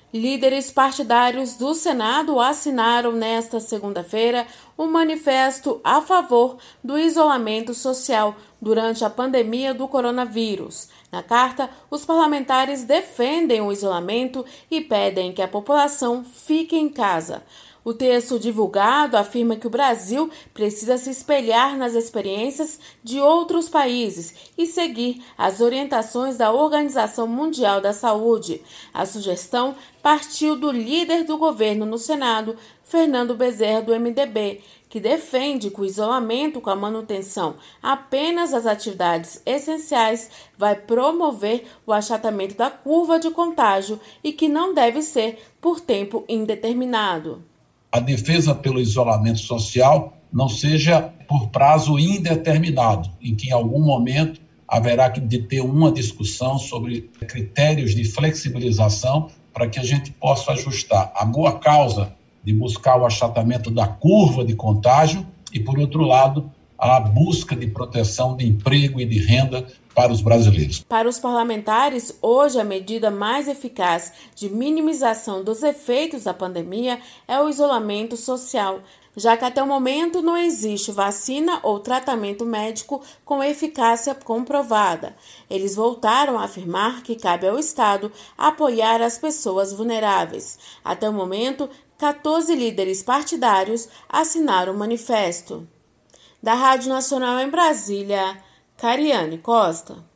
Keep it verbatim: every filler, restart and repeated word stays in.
Líderes partidários do Senado assinaram nesta segunda-feira um manifesto a favor do isolamento social durante a pandemia do coronavírus. Na carta, os parlamentares defendem o isolamento e pedem que a população fique em casa. O texto divulgado afirma que o Brasil precisa se espelhar nas experiências de outros países e seguir as orientações da Organização Mundial da Saúde. A sugestão partiu do líder do governo no Senado, Fernando Bezerra, do M D B, que defende que o isolamento com a manutenção apenas das atividades essenciais vai promover o achatamento da curva de contágio e que não deve ser por tempo indeterminado. A defesa pelo isolamento social não seja por prazo indeterminado, em que em algum momento haverá que ter uma discussão sobre critérios de flexibilização para que a gente possa ajustar a boa causa de buscar o achatamento da curva de contágio e, por outro lado, a busca de proteção de emprego e de renda para os brasileiros. Para os parlamentares, hoje a medida mais eficaz de minimização dos efeitos da pandemia é o isolamento social, já que até o momento não existe vacina ou tratamento médico com eficácia comprovada. Eles voltaram a afirmar que cabe ao Estado apoiar as pessoas vulneráveis. Até o momento, quatorze líderes partidários assinaram o manifesto. Da Rádio Nacional em Brasília, Cariane Costa.